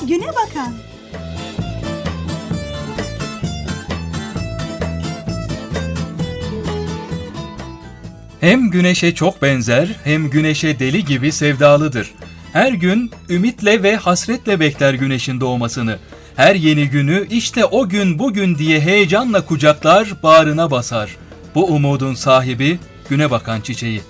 Güne Bakan. Hem güneşe çok benzer, hem güneşe deli gibi sevdalıdır. Her gün ümitle ve hasretle bekler güneşin doğmasını. Her yeni günü işte o gün bugün diye heyecanla kucaklar, bağrına basar. Bu umudun sahibi güne bakan çiçeği.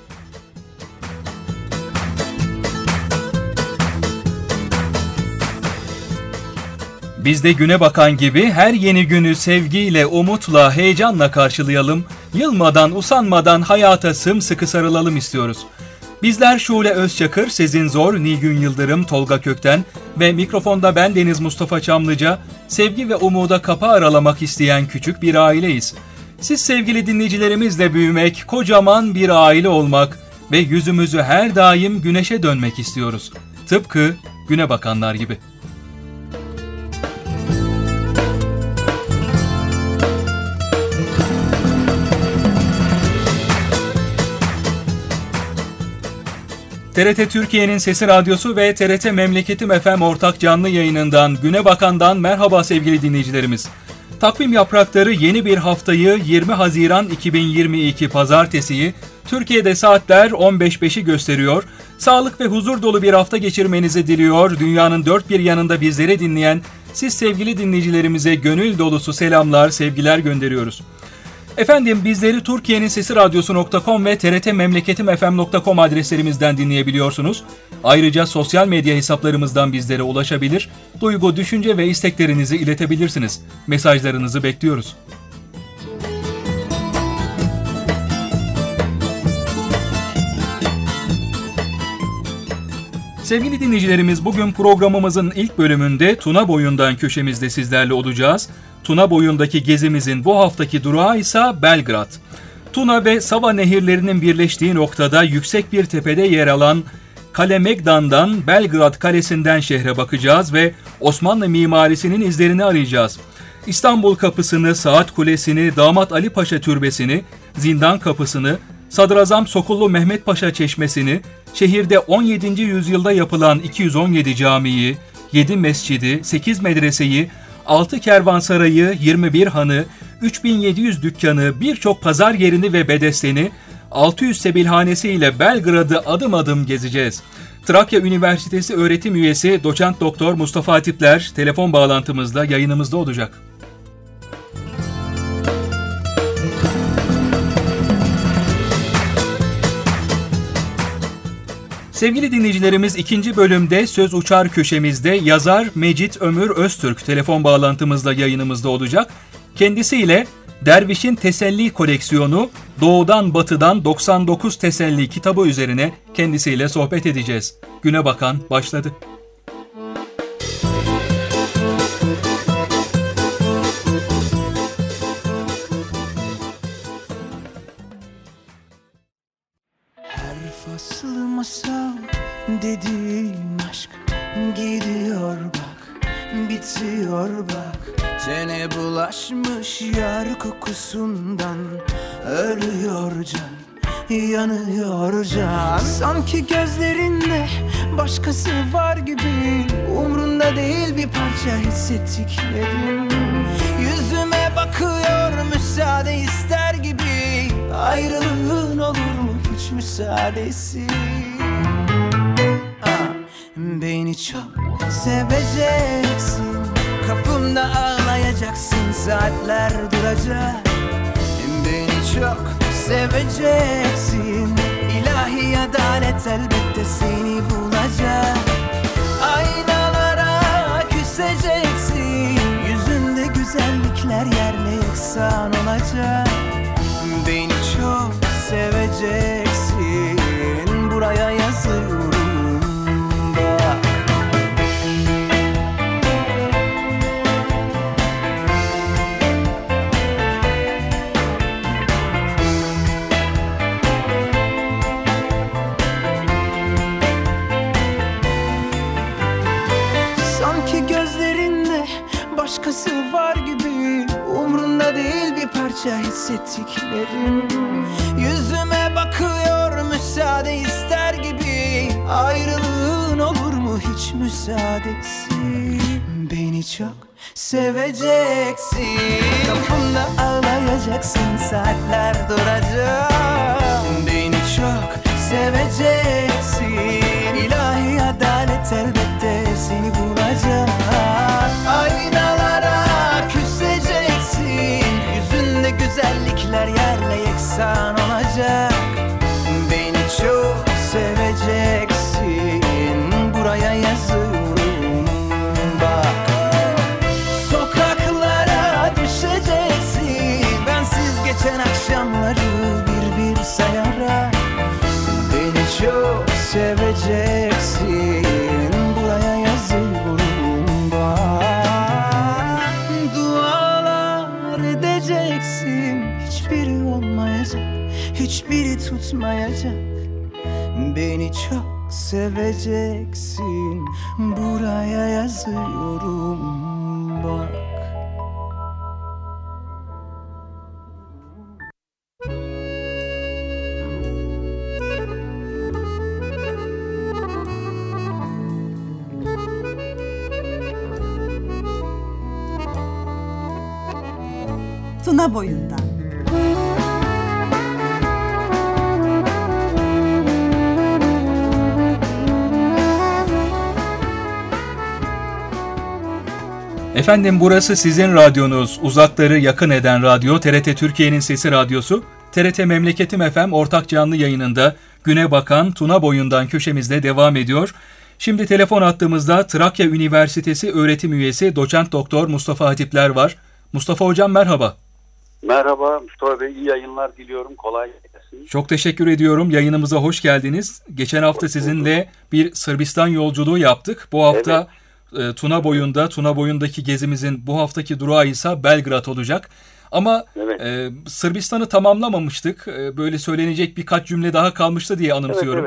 Biz de güne bakan gibi her yeni günü sevgiyle, umutla, heyecanla karşılayalım. Yılmadan, usanmadan hayata sımsıkı sarılalım istiyoruz. Bizler Şule Özçakır, Sezin Zor, Nilgün Yıldırım, Tolga Kökten ve mikrofonda ben Deniz Mustafa Çamlıca, sevgi ve umuda kapı aralamak isteyen küçük bir aileyiz. Siz sevgili dinleyicilerimizle büyümek, kocaman bir aile olmak ve yüzümüzü her daim güneşe dönmek istiyoruz. Tıpkı güne bakanlar gibi. TRT Türkiye'nin Sesi Radyosu ve TRT Memleketim FM ortak canlı yayınından Güne Bakan'dan merhaba sevgili dinleyicilerimiz. Takvim yaprakları yeni bir haftayı 20 Haziran 2022 Pazartesiyi Türkiye'de saatler 15.05'i gösteriyor. Sağlık ve huzur dolu bir hafta geçirmenizi diliyor. Dünyanın dört bir yanında bizleri dinleyen siz sevgili dinleyicilerimize gönül dolusu selamlar, sevgiler gönderiyoruz. Efendim bizleri Türkiye'nin Sesi Radyosu.com ve trtmemleketimfm.com adreslerimizden dinleyebiliyorsunuz. Ayrıca sosyal medya hesaplarımızdan bizlere ulaşabilir, duygu, düşünce ve isteklerinizi iletebilirsiniz. Mesajlarınızı bekliyoruz. Sevgili dinleyicilerimiz, bugün programımızın ilk bölümünde Tuna Boyundan köşemizde sizlerle olacağız. Tuna Boyundaki gezimizin bu haftaki durağı ise Belgrad. Tuna ve Sava nehirlerinin birleştiği noktada yüksek bir tepede yer alan Kale Megdan'dan Belgrad Kalesi'nden şehre bakacağız ve Osmanlı mimarisinin izlerini arayacağız. İstanbul Kapısı'nı, Saat Kulesi'ni, Damat Ali Paşa Türbesi'ni, Zindan Kapısı'nı, Sadrazam Sokullu Mehmet Paşa Çeşmesi'ni, şehirde 17. yüzyılda yapılan 217 camiyi, 7 mescidi, 8 medreseyi, 6 kervansarayı, 21 hanı, 3700 dükkanı, birçok pazar yerini ve bedesteni, 600 sebilhanesi ile Belgrad'ı adım adım gezeceğiz. Trakya Üniversitesi öğretim üyesi Doçent Doktor Mustafa Atipler telefon bağlantımızda yayınımızda olacak. Sevgili dinleyicilerimiz, ikinci bölümde Söz Uçar köşemizde yazar Mecit Ömür Öztürk telefon bağlantımızda yayınımızda olacak. Kendisiyle Derviş'in Teselli koleksiyonu Doğudan Batıdan 99 Teselli kitabı üzerine kendisiyle sohbet edeceğiz. Güne Bakan başladı. Masal dediğim aşk gidiyor bak, bitiyor bak. Tene bulaşmış yar kokusundan ölüyor can, yanıyor can. Sanki gözlerinde başkası var gibi, umrunda değil bir parça hissettiklerim. Yüzüme bakıyor müsaade ister gibi, ayrılığın olur mu hiç müsaadesi? Beni çok seveceksin, kapımda ağlayacaksın, saatler duracak. Beni çok seveceksin, ilahi adalet elbette seni bulacak. Aynalara küseceksin, yüzünde güzellikler yerle yeksan olacak. Beni çok seveceksin, buraya yazıyorum bak. Sanki gözlerinde başkası var gibi, umrunda değil bir parça hissettiklerim. Yüzüme bakıyor müsaade ister gibi, ayrılığın olur mu hiç müsaadesi? Beni çok seveceksin. Kapımda ağlayacaksın, saatler duracak. Beni çok seveceksin. İlahi adalet elbette seni bulacak. Aynalara küseceksin. Yüzünde güzellikler yerle yeksan olacak. Beni çok seveceksin. Buraya yazıyorum bak. Sokaklara düşeceksin. Bensiz geçen akşamları bir bir sayarak. Beni çok seveceksin. Buraya yazıyorum bak. Dualar edeceksin. Hiçbiri olmayacak, hiçbiri tutmayacak. Beni çok seveceksin. Buraya yazıyorum bak. Tuna Boyundan. Efendim burası sizin radyonuz. Uzakları yakın eden radyo TRT Türkiye'nin Sesi Radyosu. TRT Memleketim FM ortak canlı yayınında Güne Bakan Tuna Boyundan köşemizde devam ediyor. Şimdi telefon attığımızda Trakya Üniversitesi öğretim üyesi doçent doktor Mustafa Hatipler var. Mustafa hocam merhaba. Merhaba Mustafa Bey, iyi yayınlar diliyorum. Kolay gelsin. Çok teşekkür ediyorum. Yayınımıza hoş geldiniz. Geçen hafta sizinle bir Sırbistan yolculuğu yaptık. Bu hafta Tuna Boyunda'daki gezimizin bu haftaki durağı ise Belgrad olacak. Ama Sırbistan'ı tamamlamamıştık. Böyle söylenecek birkaç cümle daha kalmıştı diye anımsıyorum.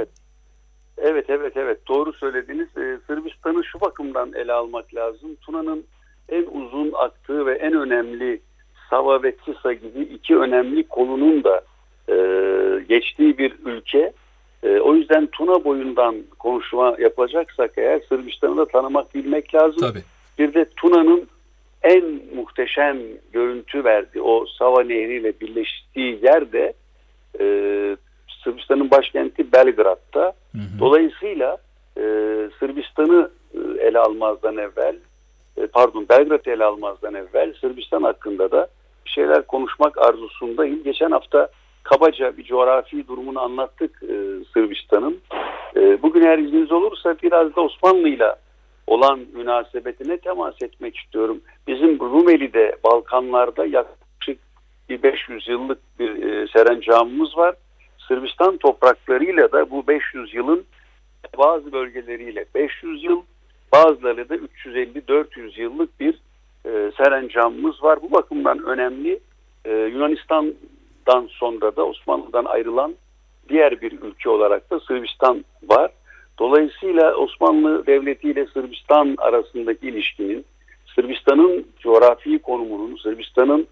Evet. Doğru söylediniz. Sırbistan'ı şu bakımdan ele almak lazım. Tuna'nın en uzun aktığı ve en önemli Sava ve Tisa gibi iki önemli kolunun da geçtiği bir ülke. O yüzden Tuna boyundan konuşma yapacaksak eğer Sırbistan'ı da tanımak, bilmek lazım. Tabii. Bir de Tuna'nın en muhteşem görüntü verdiği o Sava Nehri ile birleştiği yerde Sırbistan'ın başkenti Belgrad'da. Dolayısıyla Sırbistan'ı ele almazdan evvel Belgrad'ı ele almazdan evvel Sırbistan hakkında da bir şeyler konuşmak arzusundayım. Geçen hafta kabaca bir coğrafi durumunu anlattık Sırbistan'ın. Bugün eğer izniniz olursa biraz da Osmanlı'yla olan münasebetine temas etmek istiyorum. Bizim Rumeli'de, Balkanlarda yaklaşık bir 500 yıllık bir serencamımız var. Sırbistan topraklarıyla da bu 500 yılın bazı bölgeleriyle 500 yıl, bazıları da 350-400 yıllık bir serencamımız var. Bu bakımdan önemli. Yunanistan'dan sonra da Osmanlı'dan ayrılan diğer bir ülke olarak da Sırbistan var. Dolayısıyla Osmanlı Devleti ile Sırbistan arasındaki ilişkinin, Sırbistan'ın coğrafi konumunun, Sırbistan'ın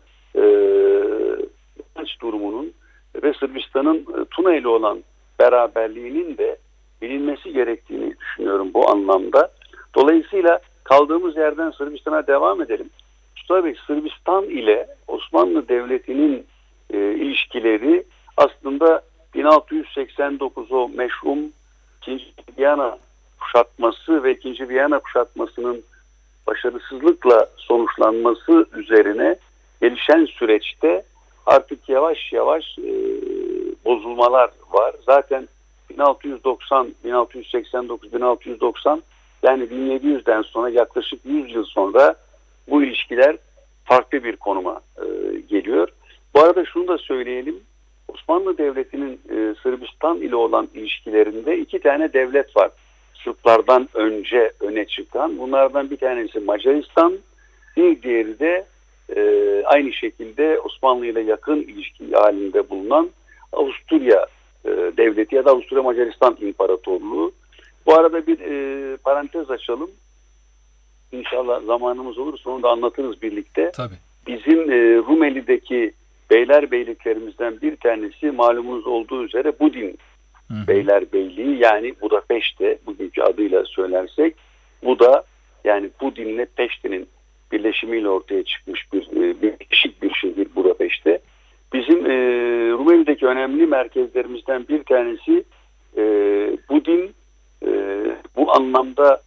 durumunun ve Sırbistan'ın Tuna ile olan beraberliğinin de bilinmesi gerektiğini düşünüyorum bu anlamda. Dolayısıyla kaldığımız yerden Sırbistan'a devam edelim. Tabii Sırbistan ile Osmanlı Devleti'nin ilişkileri aslında 1689 o meşhum 2. Viyana kuşatması ve 2. Viyana kuşatmasının başarısızlıkla sonuçlanması üzerine gelişen süreçte artık yavaş yavaş bozulmalar var. Zaten 1690, 1689, 1690 yani 1700'den sonra yaklaşık 100 yıl sonra bu ilişkiler farklı bir konuma geliyor. Bu arada şunu da söyleyelim. Osmanlı Devleti'nin Sırbistan ile olan ilişkilerinde iki tane devlet var. Sırplardan önce öne çıkan. Bunlardan bir tanesi Macaristan, bir diğeri de aynı şekilde Osmanlı ile yakın ilişki halinde bulunan Avusturya Devleti ya da Avusturya Macaristan İmparatorluğu. Bu arada bir parantez açalım. İnşallah zamanımız olursa onu da anlatırız birlikte. Tabii. Bizim Rumeli'deki beylerbeyliklerimizden bir tanesi malumunuz olduğu üzere Budin Beylerbeyliği, yani Budapeşte bugünkü adıyla söylersek. Bu da yani Budin'le Peşte'nin birleşimiyle ortaya çıkmış birleşik bir şehir Budapeşte. Bizim Rumeli'deki önemli merkezlerimizden bir tanesi Budin. Bu anlamda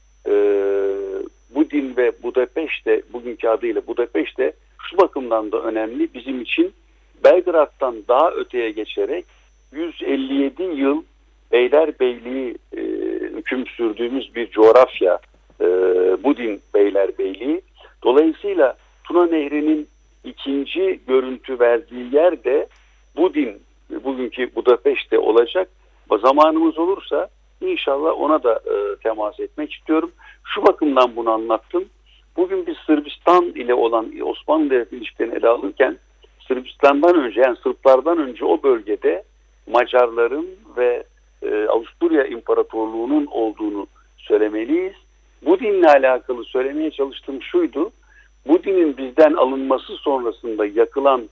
Budin ve Budapeşte, bugünkü adıyla Budapeşte şu bakımdan da önemli. Bizim için Belgrad'dan daha öteye geçerek 157 yıl Beylerbeyliği hüküm sürdüğümüz bir coğrafya Budin Beylerbeyliği. Dolayısıyla Tuna Nehri'nin ikinci görüntü verdiği yer de Budin, bugünkü Budapeşte olacak. Zamanımız olursa İnşallah ona da temas etmek istiyorum. Şu bakımdan bunu anlattım. Bugün biz Sırbistan ile olan Osmanlı Devleti ilişkilerini ele alırken Sırbistan'dan önce, yani Sırplardan önce o bölgede Macarların ve Avusturya İmparatorluğu'nun olduğunu söylemeliyiz. Bu dinle alakalı söylemeye çalıştığım şuydu. Bu dinin bizden alınması sonrasında yakılan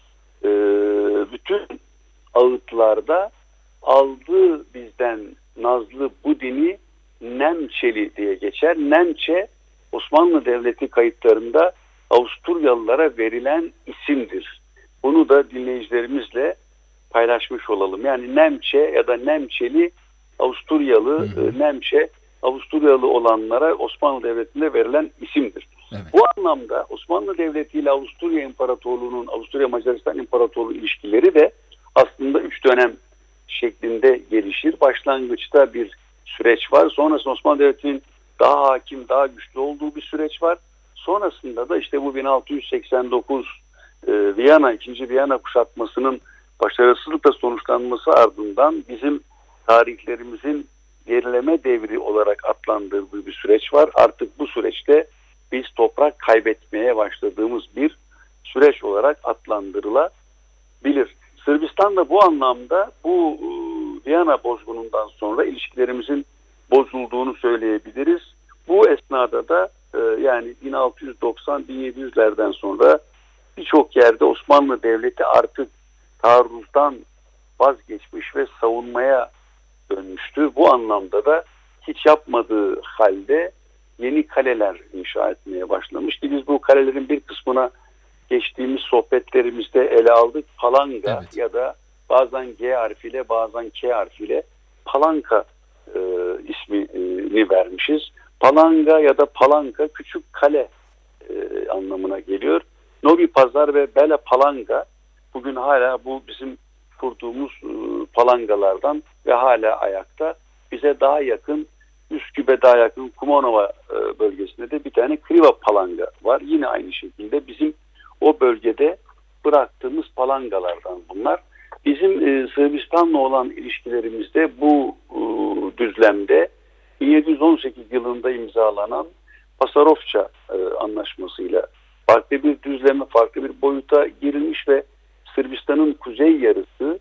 bütün ağıtlarda aldığı bizden nazlı bu dini Nemçeli diye geçer. Nemçe Osmanlı Devleti kayıtlarında Avusturyalılara verilen isimdir. Bunu da dinleyicilerimizle paylaşmış olalım. Yani Nemçe ya da Nemçeli Avusturyalı, Nemçe Avusturyalı olanlara Osmanlı Devleti'nde verilen isimdir. Evet. Bu anlamda Osmanlı Devleti ile Avusturya İmparatorluğu'nun, Avusturya Macaristan İmparatorluğu ilişkileri de aslında 3 dönem şeklinde gelişir. Başlangıçta bir süreç var. Sonrasında Osmanlı Devleti'nin daha hakim, daha güçlü olduğu bir süreç var. Sonrasında da işte bu 1689 Viyana, 2. Viyana kuşatmasının başarısızlıkla sonuçlanması ardından bizim tarihlerimizin gerileme devri olarak adlandırdığı bir süreç var. Artık bu süreçte biz toprak kaybetmeye başladığımız bir süreç olarak adlandırılabilir. Sırbistan da bu anlamda bu Viyana bozgunundan sonra ilişkilerimizin bozulduğunu söyleyebiliriz. Bu esnada da yani 1690-1700'lerden sonra birçok yerde Osmanlı Devleti artık taarruzdan vazgeçmiş ve savunmaya dönmüştü. Bu anlamda da hiç yapmadığı halde yeni kaleler inşa etmeye başlamıştı. Biz bu kalelerin bir kısmına geçtiğimiz sohbetlerimizde ele aldık. Palanga, evet, ya da bazen G harfiyle bazen K harfiyle Palanka ismini vermişiz. Palanga ya da Palanka küçük kale anlamına geliyor. Novi Pazar ve Bela Palanga bugün hala bu bizim kurduğumuz palangalardan ve hala ayakta. Bize daha yakın, Üsküp'e daha yakın Kumanova bölgesinde de bir tane Kriva Palanga var. Yine aynı şekilde bizim o bölgede bıraktığımız palangalardan bunlar. Bizim Sırbistan'la olan ilişkilerimizde bu düzlemde 1718 yılında imzalanan Pasarofça anlaşmasıyla farklı bir düzleme, farklı bir boyuta girilmiş ve Sırbistan'ın kuzey yarısı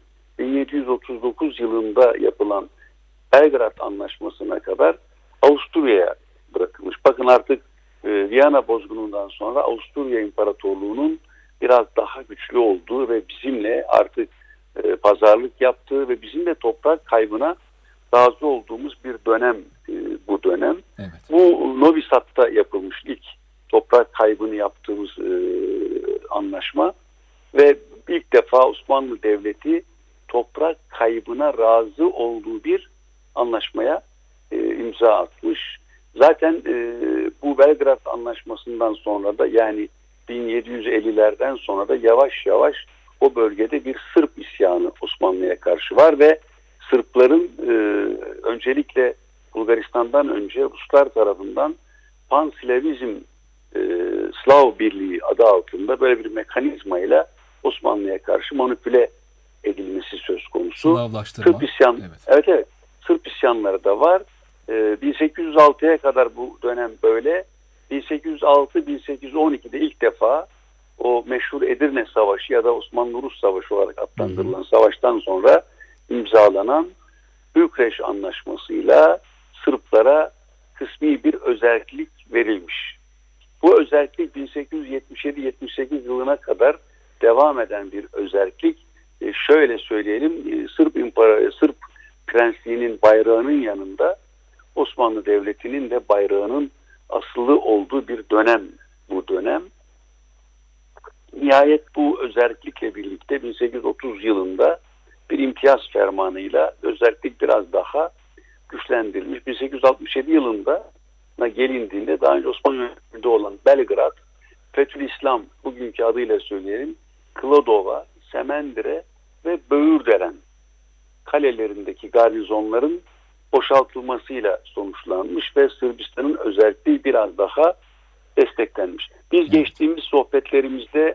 1739 yılında yapılan Belgrad Anlaşması'na kadar Avusturya'ya bırakılmış. Bakın artık Viyana bozgunundan sonra Avusturya İmparatorluğu'nun biraz daha güçlü olduğu ve bizimle artık pazarlık yaptığı ve bizim de toprak kaybına razı olduğumuz bir dönem bu dönem. Evet. Bu Novi Sad'da yapılmış ilk toprak kaybını yaptığımız anlaşma ve ilk defa Osmanlı Devleti toprak kaybına razı olduğu bir anlaşmaya imza atmış. Zaten bu Belgrad Anlaşması'ndan sonra da yani 1750'lerden sonra da yavaş yavaş o bölgede bir Sırp isyanı Osmanlı'ya karşı var ve Sırpların öncelikle Bulgaristan'dan önce Ruslar tarafından Panslavizm Slav Birliği adı altında böyle bir mekanizmayla Osmanlı'ya karşı manipüle edilmesi söz konusu. Slavlaştırma. Sırp isyan, evet. Sırp isyanları da var. 1806'ya kadar bu dönem böyle. 1806-1812'de ilk defa o meşhur Edirne Savaşı ya da Osmanlı-Rus Savaşı olarak adlandırılan savaştan sonra imzalanan Bükreş Anlaşması'yla Sırplara kısmi bir özerklik verilmiş. Bu özerklik 1877-78 yılına kadar devam eden bir özerklik. Şöyle söyleyelim, Sırp prensliğinin bayrağının yanında Osmanlı Devleti'nin de bayrağının asılı olduğu bir dönem bu dönem. Nihayet bu özellikle birlikte 1830 yılında bir imtiyaz fermanıyla özellik biraz daha güçlendirilmiş. 1867 yılında gelindiğinde daha önce Osmanlı yönetiminde olan Belgrad, Fethülislam bugünkü adıyla söyleyelim, Kladova, Semendire ve Böğürdelen kalelerindeki garnizonların boşaltılmasıyla sonuçlanmış ve Sırbistan'ın özelliği biraz daha desteklenmiş. Biz geçtiğimiz sohbetlerimizde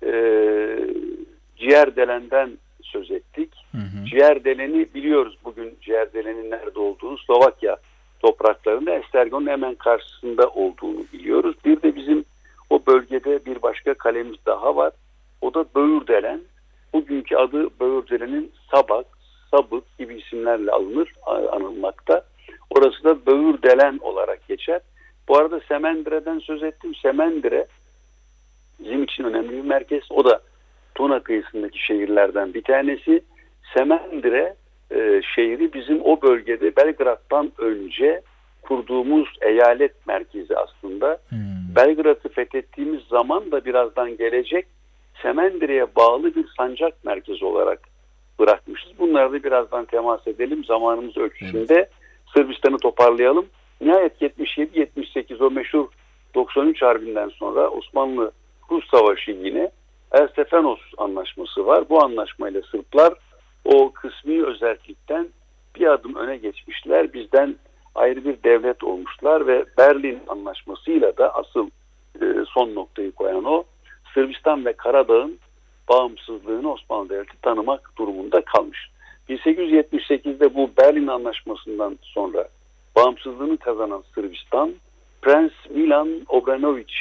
Ciğerdelen'den söz ettik. Ciğerdelen'i biliyoruz, bugün Ciğerdelen'in nerede olduğunu, Slovakya topraklarında Esztergom'un hemen karşısında olduğunu biliyoruz. Bir de bizim o bölgede bir başka kalemiz daha var. O da Böğürdelen. Bugünkü adı Böğürdelen'in Sabak, Sabık gibi isimlerle anılmakta. Orası da Böğürdelen olarak geçer. Bu arada Semendire'den söz ettim. Semendire bizim için önemli bir merkez. O da Tuna kıyısındaki şehirlerden bir tanesi. Semendire şehri bizim o bölgede Belgrad'dan önce kurduğumuz eyalet merkezi aslında. Belgrad'ı fethettiğimiz zaman da birazdan gelecek, Semendire'ye bağlı bir sancak merkezi olarak bırakmışız. Bunlara da birazdan temas edelim. Zamanımız ölçüsünde Sırbistan'ı toparlayalım. Nihayet 77-78 o meşhur 93 Harbi'nden sonra Osmanlı-Rus Savaşı yine Erstefanos Anlaşması var. Bu anlaşmayla Sırplar o kısmi özellikten bir adım öne geçmişler. Bizden ayrı bir devlet olmuşlar ve Berlin Anlaşması'yla da asıl son noktayı koyan o, Sırbistan ve Karadağ'ın bağımsızlığını Osmanlı Devleti tanımak durumunda kalmış. 1878'de bu Berlin Anlaşması'ndan sonra bağımsızlığını kazanan Sırbistan, Prens Milan Obrenović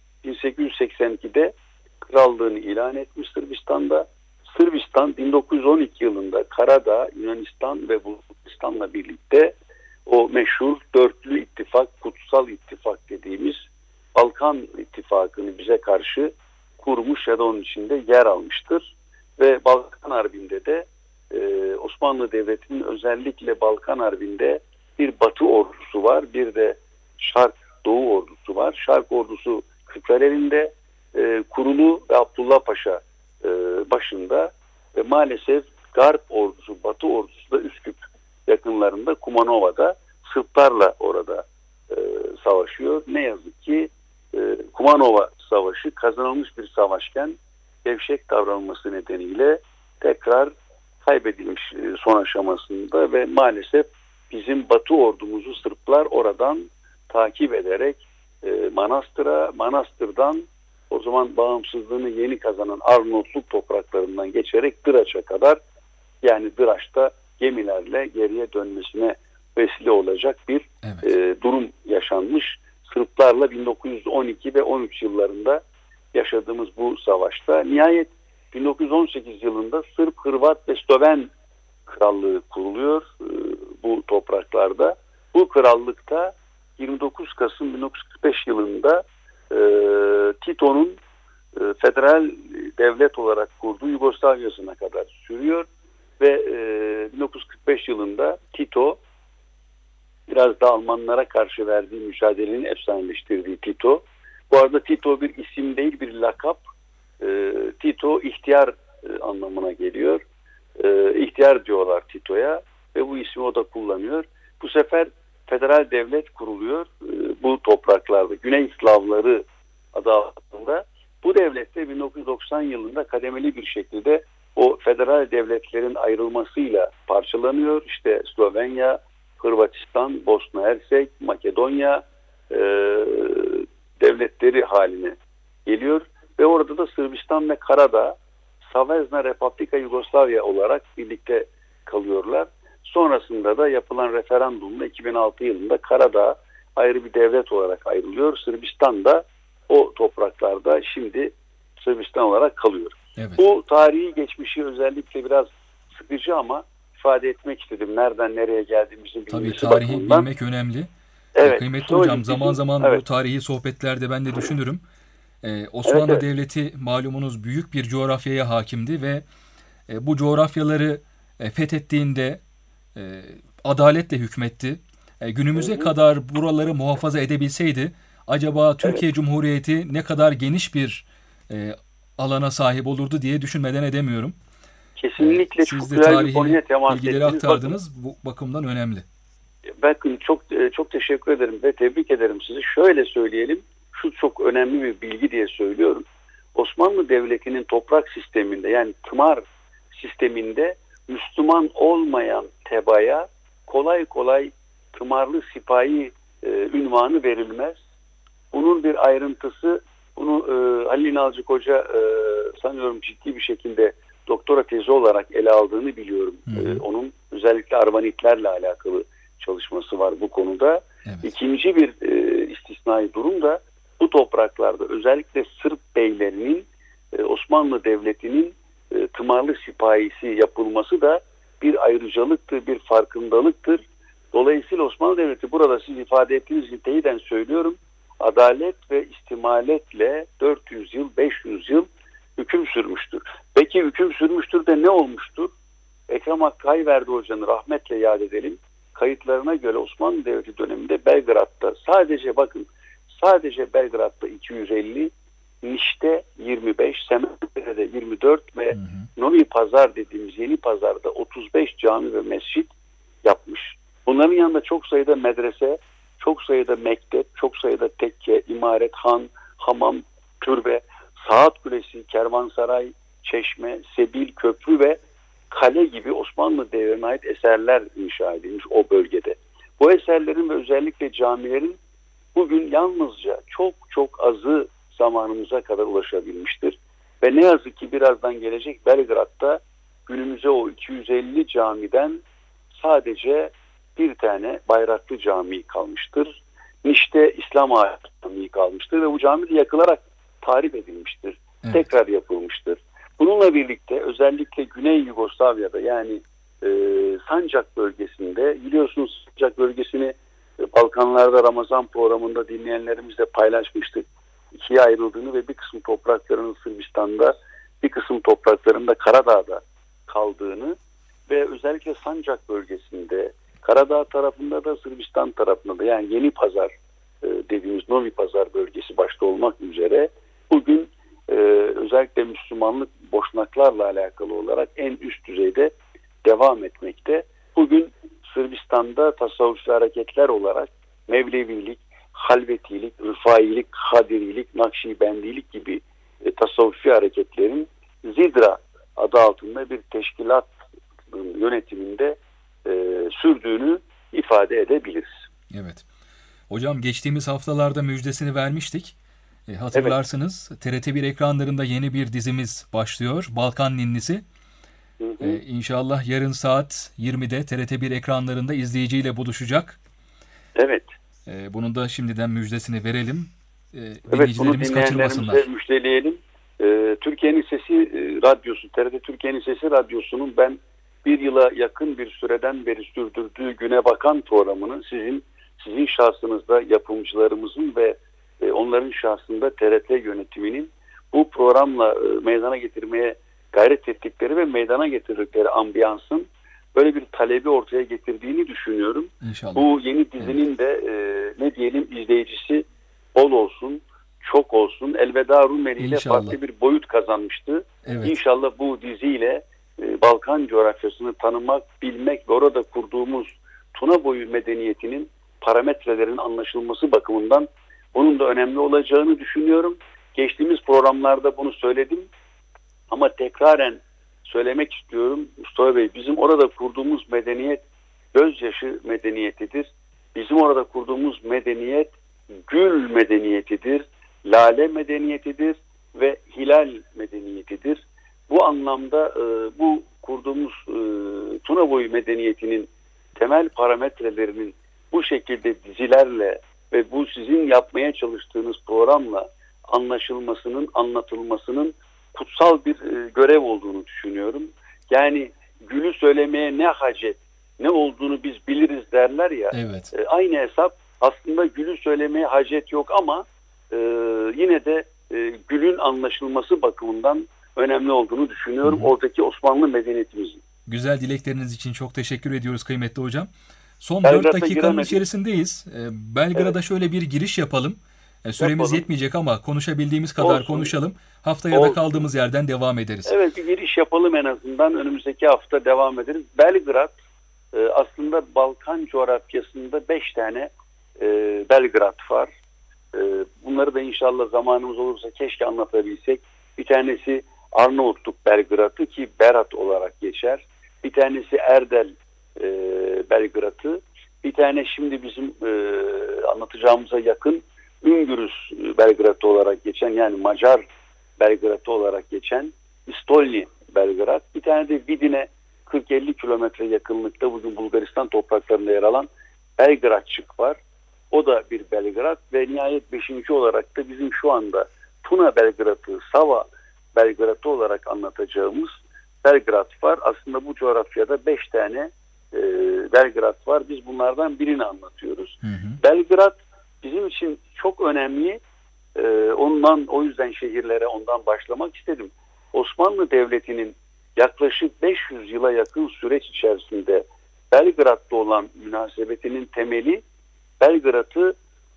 1882'de krallığını ilan etmiş Sırbistan'da. Sırbistan 1912 yılında Karadağ, Yunanistan ve Bulgaristan'la birlikte o meşhur dörtlü ittifak, kutsal ittifak dediğimiz Balkan ittifakını bize karşı kurmuş ya da onun içinde yer almıştır. Ve Balkan Harbi'nde de Osmanlı Devleti'nin özellikle Balkan Harbi'nde bir Batı ordusu var, bir de Şark Doğu ordusu var. Şark ordusu Kırklareli'nde kurulu ve Abdullah Paşa başında ve maalesef Garp ordusu, Batı ordusu da Üsküp yakınlarında Kumanova'da Sırplarla orada savaşıyor. Ne yazık ki Kumanova Savaşı kazanılmış bir savaşken gevşek davranılması nedeniyle tekrar kaybedilmiş son aşamasında ve maalesef bizim Batı ordumuzu Sırplar oradan takip ederek Manastır'dan o zaman bağımsızlığını yeni kazanan Arnavutluk topraklarından geçerek Dıraç'a kadar, yani Dıraç'ta gemilerle geriye dönmesine vesile olacak bir durum yaşanmış. Sırplarla 1912 ve 13 yıllarında yaşadığımız bu savaşta nihayet 1918 yılında Sırp, Hırvat ve Sloven krallığı kuruluyor bu topraklarda. Bu krallıkta 29 Kasım 1945 yılında Tito'nun federal devlet olarak kurduğu Yugoslavya'sına kadar sürüyor ve 1945 yılında Tito, biraz da Almanlara karşı verdiği mücadelenin efsaneleştirdiği Tito, bu arada Tito bir isim değil, bir lakap. Tito ihtiyar anlamına geliyor. İhtiyar diyorlar Tito'ya ve bu ismi o da kullanıyor. Bu sefer federal devlet kuruluyor bu topraklarda. Güney Slavları adı altında. Bu devlet de 1990 yılında kademeli bir şekilde o federal devletlerin ayrılmasıyla parçalanıyor. İşte Slovenya, Hırvatistan, Bosna Hersek, Makedonya devletleri haline geliyor. Ve orada da Sırbistan ve Karadağ, Savezna Republika Yugoslavya olarak birlikte kalıyorlar. Sonrasında da yapılan referandumla 2006 yılında Karadağ ayrı bir devlet olarak ayrılıyor. Sırbistan da o topraklarda şimdi Sırbistan olarak kalıyor. Evet. Bu tarihi geçmişi özellikle biraz sıkıcı ama ifade etmek istedim. Nereden nereye geldiğimizin bilmesi Tabii tarihi bakımından bilmek önemli. Evet. Kıymetli hocam, zaman zaman bu tarihi sohbetlerde ben de düşünürüm. Osmanlı Devleti malumunuz büyük bir coğrafyaya hakimdi ve bu coğrafyaları fethettiğinde adaletle hükmetti. Günümüze kadar buraları muhafaza edebilseydi acaba Türkiye Cumhuriyeti ne kadar geniş bir alana sahip olurdu diye düşünmeden edemiyorum. Kesinlikle çok Siz de güzel bir konuya tarihi temas bilgileri ettiniz. aktardınız. Bu bakımdan önemli. Bakın çok teşekkür ederim ve tebrik ederim sizi. Şöyle söyleyelim, şu çok önemli bir bilgi diye söylüyorum. Osmanlı Devleti'nin toprak sisteminde, yani tımar sisteminde Müslüman olmayan tebaaya kolay kolay tımarlı sipahi ünvanı verilmez. Bunun bir ayrıntısı, bunu Halil İnalcık Hoca sanıyorum ciddi bir şekilde doktora tezi olarak ele aldığını biliyorum. Onun özellikle Arvanitlerle alakalı çalışması var bu konuda. Evet. İkinci bir istisnai durum da bu topraklarda özellikle Sırp beylerinin Osmanlı Devleti'nin tımarlı sipahisi yapılması da bir ayrıcalıktır, bir farkındalıktır. Dolayısıyla Osmanlı Devleti burada siz ifade ettiğiniz gibi teyiden söylüyorum, adalet ve istimaletle 400 yıl, 500 yıl hüküm sürmüştür. Peki hüküm sürmüştür de ne olmuştur? Ekrem Hakkı Ayverdi Hoca'nı rahmetle yad edelim. Kayıtlarına göre Osmanlı Devleti döneminde Belgrad'da sadece Belgrad'da 250, Niş'te 25, Semer'de 24 ve Novi Pazar dediğimiz Yeni Pazar'da 35 cami ve mescit yapmış. Bunların yanında çok sayıda medrese, çok sayıda mektep, çok sayıda tekke, imaret, han, hamam, türbe, saat kulesi, kervansaray, çeşme, sebil, köprü ve kale gibi Osmanlı devrine ait eserler inşa edilmiş o bölgede. Bu eserlerin ve özellikle camilerin bugün yalnızca çok azı zamanımıza kadar ulaşabilmiştir. Ve ne yazık ki birazdan gelecek Belgrad'da günümüze o 250 camiden sadece bir tane Bayraklı Camii kalmıştır. Niş'te İslam Ahlakı Camii kalmıştır ve bu cami de yakılarak tahrip edilmiştir. Evet. Tekrar yapılmıştır. Bununla birlikte özellikle Güney Yugoslavya'da, yani Sancak bölgesinde, biliyorsunuz Sancak bölgesini Balkanlarda Ramazan programında dinleyenlerimizle paylaşmıştık. İkiye ayrıldığını ve bir kısım topraklarının Sırbistan'da, bir kısım topraklarında Karadağ'da kaldığını ve özellikle Sancak bölgesinde, Karadağ tarafında da Sırbistan tarafında da, yani Yeni Pazar dediğimiz Novi Pazar bölgesi başta olmak üzere bugün özellikle Müslümanlık Boşnaklarla alakalı olarak en üst düzeyde devam etmekte. Bugün Sırbistan'da tasavvufi hareketler olarak Mevlevilik, Halvetilik, Rıfailik, Kadirilik, Nakşibendilik gibi tasavvufi hareketlerin Zidra adı altında bir teşkilat yönetiminde sürdüğünü ifade edebiliriz. Evet. Hocam geçtiğimiz haftalarda müjdesini vermiştik. Hatırlarsınız, evet. TRT1 ekranlarında yeni bir dizimiz başlıyor. Balkan Ninnisi. İnşallah yarın saat 20'de TRT1 ekranlarında izleyiciyle buluşacak. Evet. Bunun da şimdiden müjdesini verelim. Evet, bunu dinleyenlerimize müjdeleyelim. Türkiye'nin Sesi Radyosu, TRT Türkiye'nin Sesi Radyosu'nun ben bir yıla yakın bir süreden beri sürdürdüğü Güne Bakan programını sizin şahsınızda yapımcılarımızın ve onların şahsında TRT yönetiminin bu programla meydana getirmeye gayret ettikleri ve meydana getirdikleri ambiyansın böyle bir talebi ortaya getirdiğini düşünüyorum. İnşallah. Bu yeni dizinin de ne diyelim, izleyicisi bol olsun, çok olsun. Elveda Rumeli ile farklı bir boyut kazanmıştı. Evet. İnşallah bu diziyle Balkan coğrafyasını tanımak, bilmek ve orada kurduğumuz Tuna boyu medeniyetinin parametrelerinin anlaşılması bakımından bunun da önemli olacağını düşünüyorum. Geçtiğimiz programlarda bunu söyledim ama tekraren söylemek istiyorum Mustafa Bey. Bizim orada kurduğumuz medeniyet gözyaşı medeniyetidir. Bizim orada kurduğumuz medeniyet gül medeniyetidir, lale medeniyetidir ve hilal medeniyetidir. Bu anlamda bu kurduğumuz Tuna boyu medeniyetinin temel parametrelerinin bu şekilde dizilerle ve bu sizin yapmaya çalıştığınız programla anlaşılmasının, anlatılmasının kutsal bir görev olduğunu düşünüyorum. Yani gülü söylemeye ne hacet, ne olduğunu biz biliriz derler ya. Evet. Aynı hesap, aslında gülü söylemeye hacet yok ama yine de gülün anlaşılması bakımından önemli olduğunu düşünüyorum. Oradaki Osmanlı medeniyetimizin. Güzel dilekleriniz için çok teşekkür ediyoruz kıymetli hocam. Son 4 dakikanın içerisindeyiz. Belgrad'a şöyle bir giriş yapalım. Süremiz Yapalım. yetmeyecek ama konuşabildiğimiz kadar Olsun. konuşalım. Haftaya da Olsun. kaldığımız yerden devam ederiz. Evet, bir giriş yapalım en azından. Önümüzdeki hafta devam ederiz. Belgrad aslında Balkan coğrafyasında 5 tane Belgrad var. Bunları da inşallah zamanımız olursa keşke anlatabilsek. Bir tanesi Arnavutluk Belgrad'ı ki Berat olarak geçer. Bir tanesi Erdel Belgrad'ı. Bir tane şimdi bizim anlatacağımıza yakın Üngürüs Belgrad'ı olarak geçen, yani Macar Belgrad'ı olarak geçen İstolni Belgrad. Bir tane de Vidin'e 40-50 kilometre yakınlıkta bugün Bulgaristan topraklarında yer alan Belgradçık var. O da bir Belgrad ve nihayet 5. olarak da bizim şu anda Tuna Belgrad'ı, Sava Belgrad'ı olarak anlatacağımız Belgrad var. Aslında bu coğrafyada 5 tane Belgrad var. Biz bunlardan birini anlatıyoruz. Hı hı. Belgrad bizim için çok önemli. O yüzden şehirlere ondan başlamak istedim. Osmanlı Devleti'nin yaklaşık 500 yıla yakın süreç içerisinde Belgrad'da olan münasebetinin temeli Belgrad'ı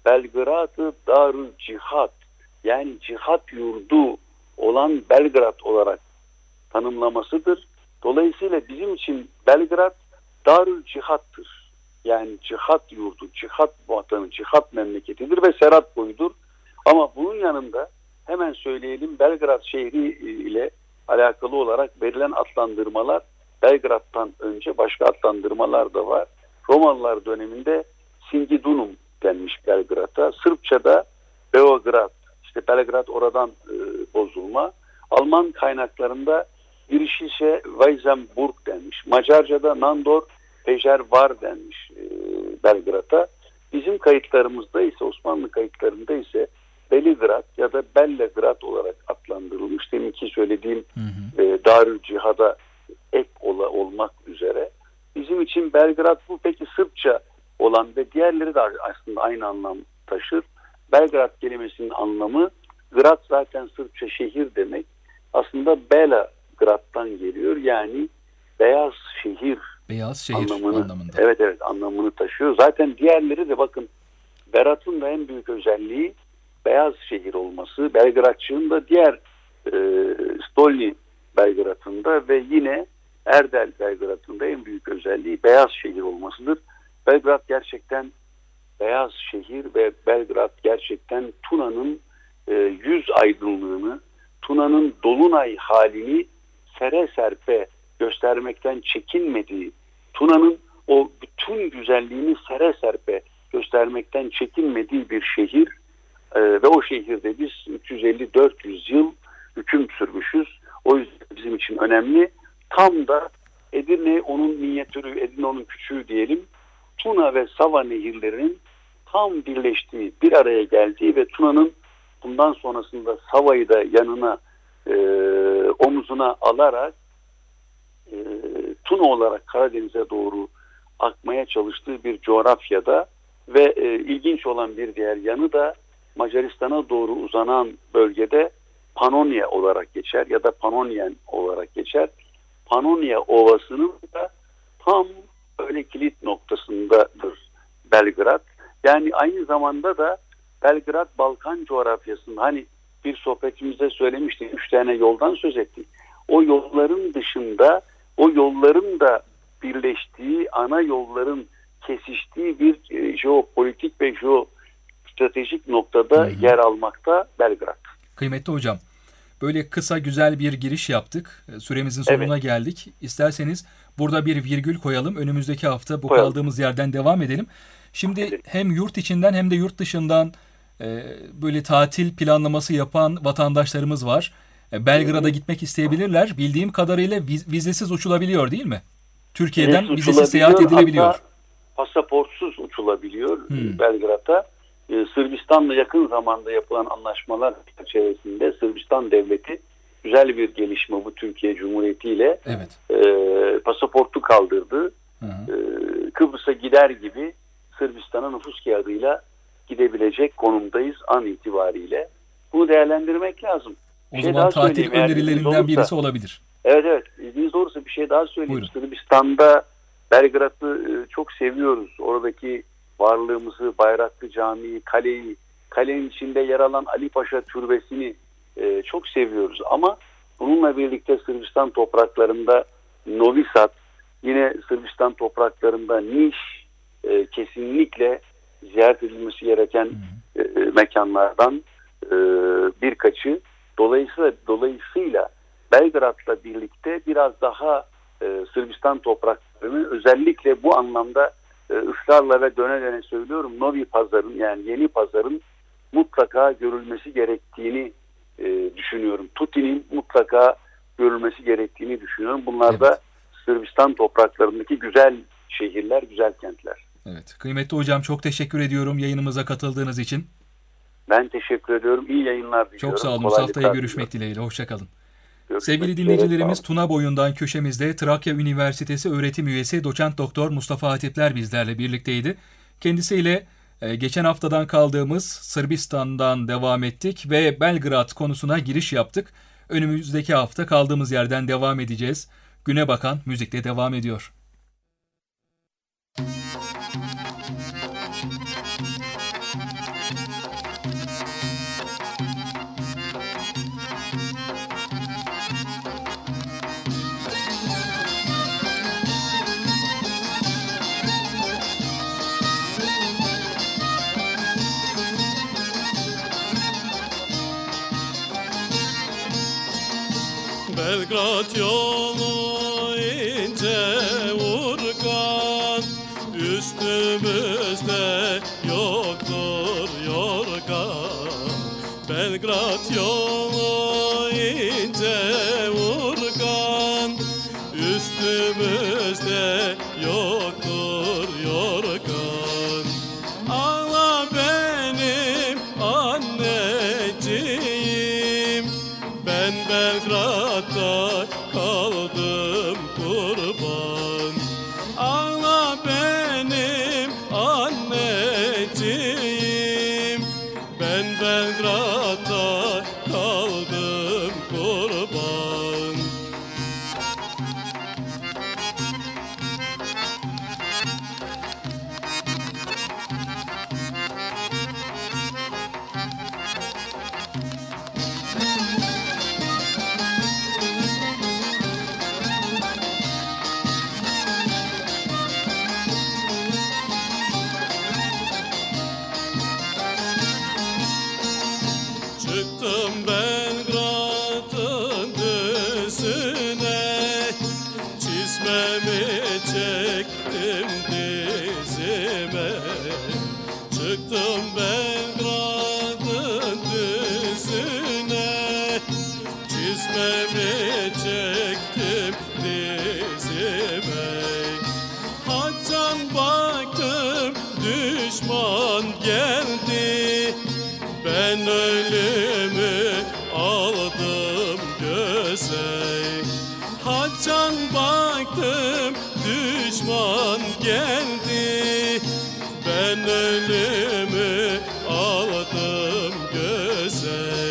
Darül Cihat, yani cihat yurdu olan Belgrad olarak tanımlamasıdır. Dolayısıyla bizim için Belgrad Darül Cihat'tır. Yani cihat yurdu, cihat vatanı, cihat memleketidir ve Serhat boyudur. Ama bunun yanında hemen söyleyelim, Belgrad şehri ile alakalı olarak verilen adlandırmalar, Belgrad'dan önce başka adlandırmalar da var. Romalılar döneminde Singidunum denmiş Belgrad'a. Sırpça'da Beograd, işte Belgrad oradan bozulma. Alman kaynaklarında Girişişe Weizenburg denmiş. Macarca'da Nandor Pejervar denmiş Belgrad'a. Bizim kayıtlarımızda ise, Osmanlı kayıtlarında ise Belgrad ya da Bellegrad olarak adlandırılmış. Deminki söylediğim Darül Cihad'a ek olmak üzere. Bizim için Belgrad bu. Peki Sırpça olan ve diğerleri de aslında aynı anlam taşır. Belgrad kelimesinin anlamı, grad zaten Sırpça şehir demek. Aslında Belagrad'dan geliyor. Yani beyaz şehir. Beyaz şehir anlamında. Evet, anlamını taşıyor. Zaten diğerleri de bakın, Berat'ın da en büyük özelliği beyaz şehir olması. Belgradçığın da diğer Stolni Belgrad'ında ve yine Erdel Belgrad'ında en büyük özelliği beyaz şehir olmasıdır. Belgrad gerçekten beyaz şehir ve Belgrad gerçekten Tuna'nın yüz aydınlığını, Tuna'nın dolunay halini sere serpe göstermekten çekinmediği, Tuna'nın o bütün güzelliğini sere serpe göstermekten çekinmediği bir şehir ve o şehirde biz 350-400 yıl hüküm sürmüşüz. O yüzden bizim için önemli. Tam da Edirne onun minyatürü, Edirne onun küçüğü diyelim. Tuna ve Sava nehirlerinin tam birleştiği, bir araya geldiği ve Tuna'nın bundan sonrasında Sava'yı da yanına omuzuna alarak Tuna olarak Karadeniz'e doğru akmaya çalıştığı bir coğrafyada ve ilginç olan bir diğer yanı da Macaristan'a doğru uzanan bölgede Panonya olarak geçer ya da Pannonien olarak geçer. Panonya Ovası'nın da tam öyle kilit noktasındadır Belgrad. Yani aynı zamanda da Belgrad Balkan coğrafyasında, hani bir sohbetimizde söylemiştik, 3 tane yoldan söz ettik. O yolların dışında, o yolların da birleştiği, ana yolların kesiştiği bir jeopolitik ve jeostratejik noktada yer almakta Belgrad. Kıymetli hocam, böyle kısa güzel bir giriş yaptık. Süremizin sonuna geldik. İsterseniz burada bir virgül koyalım. Önümüzdeki hafta bu kaldığımız yerden devam edelim. Şimdi hem yurt içinden hem de yurt dışından böyle tatil planlaması yapan vatandaşlarımız var. Belgrad'a gitmek isteyebilirler. Bildiğim kadarıyla vizesiz uçulabiliyor değil mi? Türkiye'den vizesiz seyahat edilebiliyor. Hatta pasaportsuz uçulabiliyor Belgrad'a. Sırbistan'la yakın zamanda yapılan anlaşmalar çerçevesinde Sırbistan devleti güzel bir gelişme bu Türkiye Cumhuriyeti ile pasaportu kaldırdı. Kıbrıs'a gider gibi Sırbistan'a nüfus kağıdıyla gidebilecek konumdayız an itibariyle. Bunu değerlendirmek lazım. O zaman tatil önerilerinden birisi olabilir. Evet. İlginiz olursa bir şey daha söyleyeyim. Buyurun. Sırbistan'da Belgrad'ı çok seviyoruz. Oradaki varlığımızı, Bayraklı Camii'yi, kaleyi kalenin içinde yer alan Ali Paşa Türbesi'ni çok seviyoruz. Ama bununla birlikte Sırbistan topraklarında Novi Sad, yine Sırbistan topraklarında Niš kesinlikle ziyaret edilmesi gereken mekanlardan birkaçı. Dolayısıyla Belgrad'la birlikte biraz daha Sırbistan topraklarını özellikle bu anlamda ısrarla ve döne döne söylüyorum, Novi Pazar'ın, yani yeni pazarın mutlaka görülmesi gerektiğini düşünüyorum. Tuti'nin mutlaka görülmesi gerektiğini düşünüyorum. Bunlar da Sırbistan topraklarındaki güzel şehirler, güzel kentler. Evet. Kıymetli hocam, çok teşekkür ediyorum yayınımıza katıldığınız için. Ben teşekkür ediyorum. İyi yayınlar diliyorum. Çok sağ olun. Kolaylıklar Haftaya görüşmek dileğiyle. Hoşçakalın. Sevgili üzere, dinleyicilerimiz, Tuna Boyundan köşemizde Trakya Üniversitesi öğretim üyesi Doçent Doktor Mustafa Hatipler bizlerle birlikteydi. Kendisiyle geçen haftadan kaldığımız Sırbistan'dan devam ettik ve Belgrad konusuna giriş yaptık. Önümüzdeki hafta kaldığımız yerden devam edeceğiz. Güne bakan müzikle devam ediyor. Belgrad yolu ince urgan, üstümüzde yoktur yorgan. Belgrad yolu ince urgan, üstümüzde yoktur yorgan. Ağla benim anneciğim, ben Belgrad'da kaldım kurban. Ağla benim anneciğim, ben Belgrad'da kaldım kurban. Çıktım Belgrad'ın düzüne, çizmemi çektim dizime. Çıktım Belgrad'ın düzüne, çizmemi çektim dizime. Haccan baktım düşman geldi, ben ölümü aldım göze. Haccan baktım düşman geldi, ben ölümü aldım göze.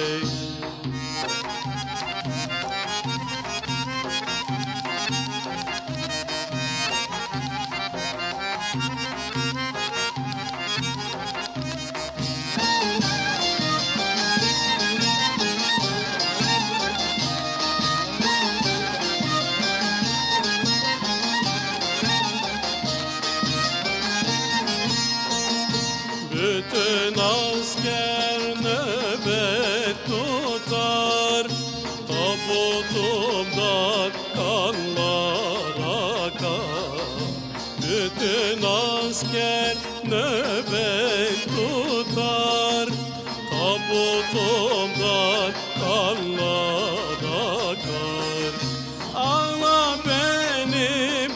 Bütün asker nöbet tutar, tabutumdan kanlar akar. Bütün asker nöbet tutar, tabutumdan kanlar akar. Ağla benim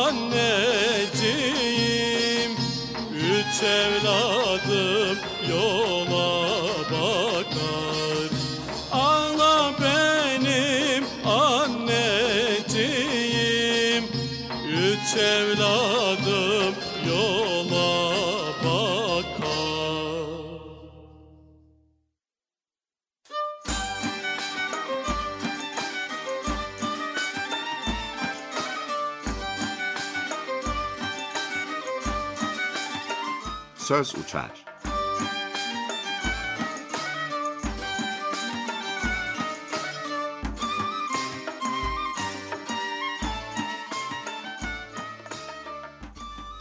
anneciğim, üç evladım yola bakar. Ağla benim anneciğim, üç evladım yola bakar. Söz uçar.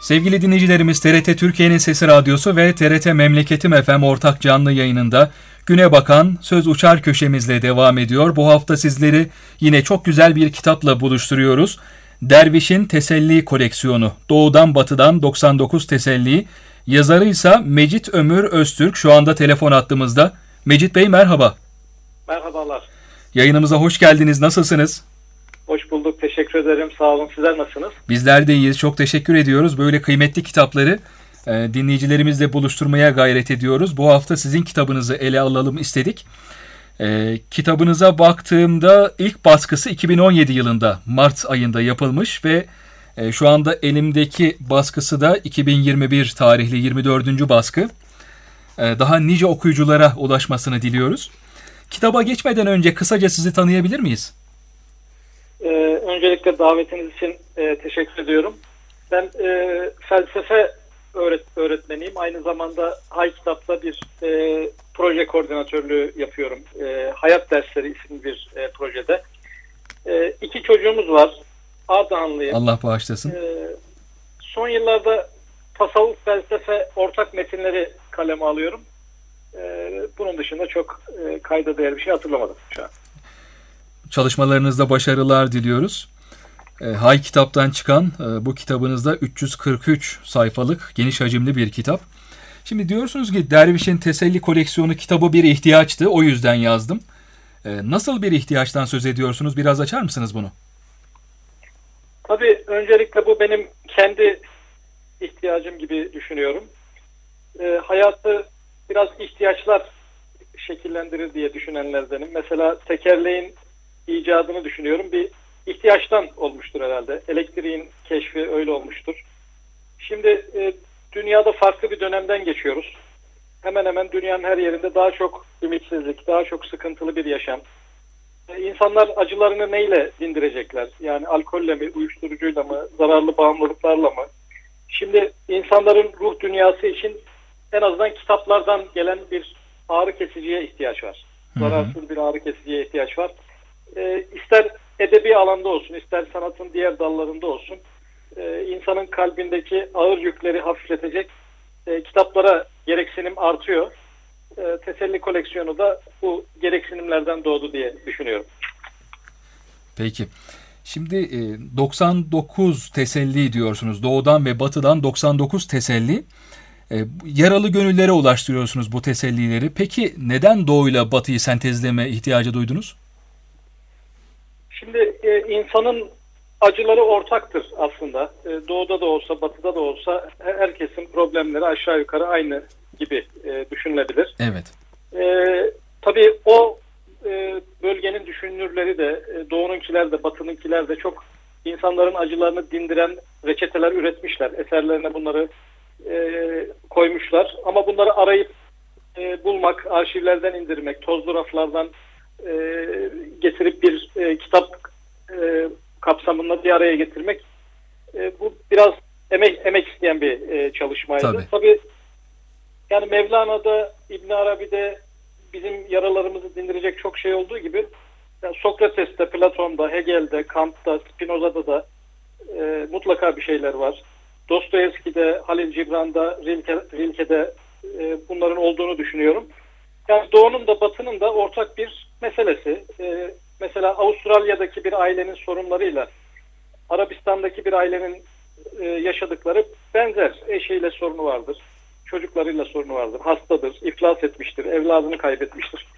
Sevgili dinleyicilerimiz, TRT Türkiye'nin Sesi Radyosu ve TRT Memleketim FM ortak canlı yayınında Güne Bakan Söz Uçar köşemizle devam ediyor. Bu hafta sizleri yine çok güzel bir kitapla buluşturuyoruz. Derviş'in Teselli Koleksiyonu. Doğudan Batıdan 99 Teselli. Yazarı ise Mecit Ömür Öztürk. Şu anda telefon hattımızda. Mecit Bey merhaba. Merhabalar. Yayınımıza hoş geldiniz. Nasılsınız? Hoş bulduk. Teşekkür ederim. Sağ olun. Sizler nasılsınız? Bizler de iyiyiz. Çok teşekkür ediyoruz. Böyle kıymetli kitapları dinleyicilerimizle buluşturmaya gayret ediyoruz. Bu hafta sizin kitabınızı ele alalım istedik. Kitabınıza baktığımda ilk baskısı 2017 yılında Mart ayında yapılmış ve şu anda elimdeki baskısı da 2021 tarihli 24. baskı. Daha nice okuyuculara ulaşmasını diliyoruz. Kitaba geçmeden önce kısaca sizi tanıyabilir miyiz? Öncelikle davetiniz için teşekkür ediyorum. Ben felsefe öğretmeniyim. Aynı zamanda Hay Kitap'ta bir proje koordinatörlüğü yapıyorum. Hayat Dersleri isimli bir projede. 2 çocuğumuz var. Ardahanlıyım. Allah bağışlasın. Son yıllarda tasavvuf, felsefe, ortak metinleri kaleme alıyorum. Bunun dışında çok kayda değer bir şey hatırlamadım şu an. Çalışmalarınızda başarılar diliyoruz. Hay Kitap'tan çıkan bu kitabınızda 343 sayfalık geniş hacimli bir kitap. Şimdi diyorsunuz ki Derviş'in Teselli Koleksiyonu kitabı bir ihtiyaçtı. O yüzden yazdım. Nasıl bir ihtiyaçtan söz ediyorsunuz? Biraz açar mısınız bunu? Tabii öncelikle bu benim kendi ihtiyacım gibi düşünüyorum. Hayatı biraz ihtiyaçlar şekillendirir diye düşünenlerdenim. Mesela tekerleğin icadını düşünüyorum. Bir ihtiyaçtan olmuştur herhalde. Elektriğin keşfi öyle olmuştur. Şimdi dünyada farklı bir dönemden geçiyoruz. Hemen hemen dünyanın her yerinde daha çok ümitsizlik, daha çok sıkıntılı bir yaşam. İnsanlar acılarını neyle dindirecekler? Yani alkolle mi, uyuşturucuyla mı, zararlı bağımlılıklarla mı? Şimdi insanların ruh dünyası için en azından kitaplardan gelen bir ağrı kesiciye ihtiyaç var. Zararsız bir ağrı kesiciye ihtiyaç var. İster edebi alanda olsun, ister sanatın diğer dallarında olsun, insanın kalbindeki ağır yükleri hafifletecek kitaplara gereksinim artıyor. Teselli koleksiyonu da bu gereksinimlerden doğdu diye düşünüyorum. Peki. Şimdi 99 teselli diyorsunuz. Doğudan ve batıdan 99 teselli. Yaralı gönüllere ulaştırıyorsunuz bu tesellileri. Peki neden doğuyla batıyı sentezleme ihtiyacı duydunuz? Şimdi insanın acıları ortaktır aslında. Doğuda da olsa, batıda da olsa herkesin problemleri aşağı yukarı aynı gibi düşünülebilir. Evet. Tabii o bölgenin düşünürleri de, doğununkiler de, batınınkiler de çok insanların acılarını dindiren reçeteler üretmişler. Eserlerine bunları koymuşlar. Ama bunları arayıp bulmak, arşivlerden indirmek, tozlu raflardan getirip bir kitap kapsamında bir araya getirmek bu biraz emek isteyen bir çalışmaydı. Tabii yani Mevlana'da, İbn Arabi'de bizim yaralarımızı dindirecek çok şey olduğu gibi yani Sokrates'te, Platon'da, Hegel'de, Kant'ta, Spinoza'da da mutlaka bir şeyler var. Dostoyevski'de, Halil Cibran'da, Rilke'de bunların olduğunu düşünüyorum. Yani Doğu'nun da Batı'nın da ortak bir meselesi. Mesela Avustralya'daki bir ailenin sorunlarıyla Arabistan'daki bir ailenin yaşadıkları benzer. Eşiyle sorunu vardır, çocuklarıyla sorunu vardır, hastadır, iflas etmiştir, evladını kaybetmiştir.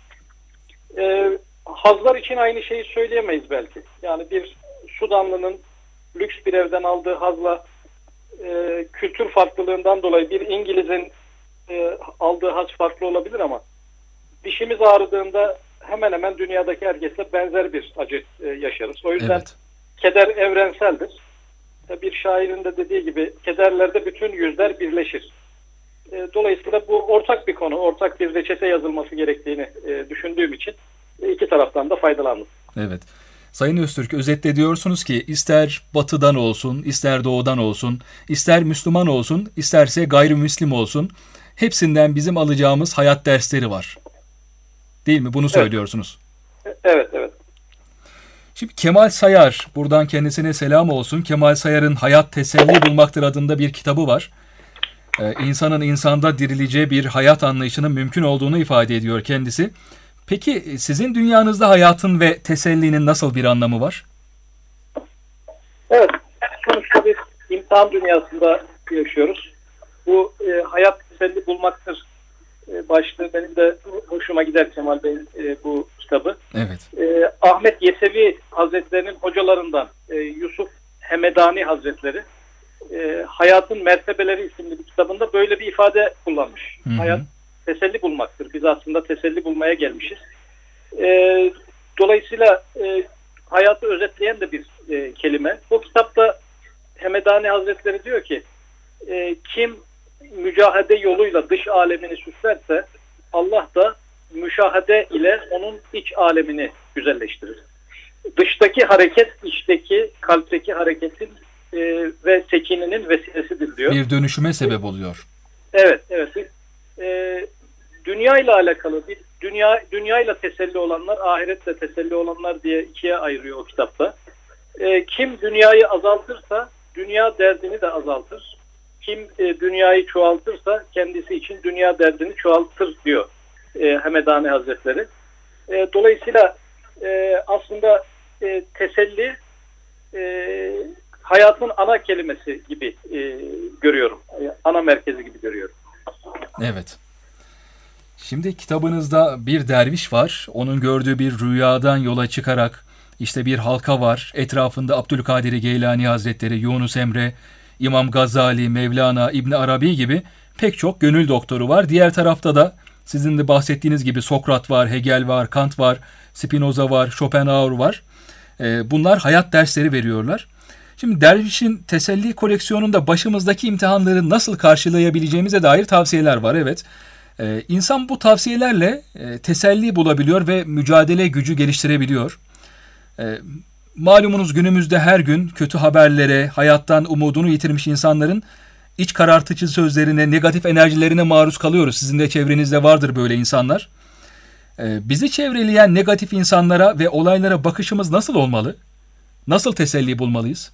Hazlar için aynı şeyi söyleyemeyiz belki. Yani bir Sudanlı'nın lüks bir evden aldığı hazla kültür farklılığından dolayı bir İngiliz'in aldığı haz farklı olabilir ama dişimiz ağrıdığında hemen hemen dünyadaki herkesle benzer bir acı yaşarız. O yüzden keder evrenseldir. Bir şairin de dediği gibi kederlerde bütün yüzler birleşir. Dolayısıyla bu ortak bir konu, ortak bir reçete yazılması gerektiğini düşündüğüm için iki taraftan da faydalandım. Evet. Sayın Öztürk, özetle diyorsunuz ki ister batıdan olsun, ister doğudan olsun, ister Müslüman olsun, isterse gayrimüslim olsun, hepsinden bizim alacağımız hayat dersleri var. Değil mi? Bunu söylüyorsunuz. Evet, evet. Şimdi Kemal Sayar, buradan kendisine selam olsun. Kemal Sayar'ın Hayat Teselli Bulmaktır adında bir kitabı var. İnsanın insanda dirileceği bir hayat anlayışının mümkün olduğunu ifade ediyor kendisi. Peki sizin dünyanızda hayatın ve tesellinin nasıl bir anlamı var? Evet, sonuçta bir imtihan dünyasında yaşıyoruz. Bu hayat teselli bulmaktır başlığı benim de hoşuma gider, Kemal Bey'in bu kitabı. Evet. Ahmet Yesevi Hazretleri'nin hocalarından Yusuf Hemedani Hazretleri Hayatın Mertebeleri isimli bir kitabında böyle bir ifade kullanmış. Hı hı. Hayat teselli bulmaktır. Biz aslında teselli bulmaya gelmişiz. Dolayısıyla hayatı özetleyen de bir kelime. Bu kitapta Hemedani Hazretleri diyor ki kim mücahede yoluyla dış alemini süslerse Allah da müşahede ile onun iç alemini güzelleştirir. Dıştaki hareket içteki kalpteki hareketin ve sekinenin vesilesidir diyor. Bir dönüşüme sebep oluyor. Evet. Dünya ile alakalı bir dünya ile teselli olanlar, ahiretle teselli olanlar diye ikiye ayırıyor o kitapta. Kim dünyayı azaltırsa dünya derdini de azaltır. Kim dünyayı çoğaltırsa kendisi için dünya derdini çoğaltır diyor Hemedani Hazretleri. Dolayısıyla aslında teselli hayatın ana kelimesi gibi görüyorum. Ana merkezi gibi görüyorum. Evet. Şimdi kitabınızda bir derviş var. Onun gördüğü bir rüyadan yola çıkarak işte bir halka var. Etrafında Abdülkadir Geylani Hazretleri, Yunus Emre, İmam Gazali, Mevlana, İbn Arabi gibi pek çok gönül doktoru var. Diğer tarafta da sizin de bahsettiğiniz gibi Sokrat var, Hegel var, Kant var, Spinoza var, Schopenhauer var. Bunlar hayat dersleri veriyorlar. Şimdi dervişin teselli koleksiyonunda başımızdaki imtihanları nasıl karşılayabileceğimize dair tavsiyeler var. Evet. İnsan bu tavsiyelerle teselli bulabiliyor ve mücadele gücü geliştirebiliyor. Malumunuz günümüzde her gün kötü haberlere, hayattan umudunu yitirmiş insanların iç karartıcı sözlerine, negatif enerjilerine maruz kalıyoruz. Sizin de çevrenizde vardır böyle insanlar. Bizi çevreleyen negatif insanlara ve olaylara bakışımız nasıl olmalı? Nasıl teselli bulmalıyız?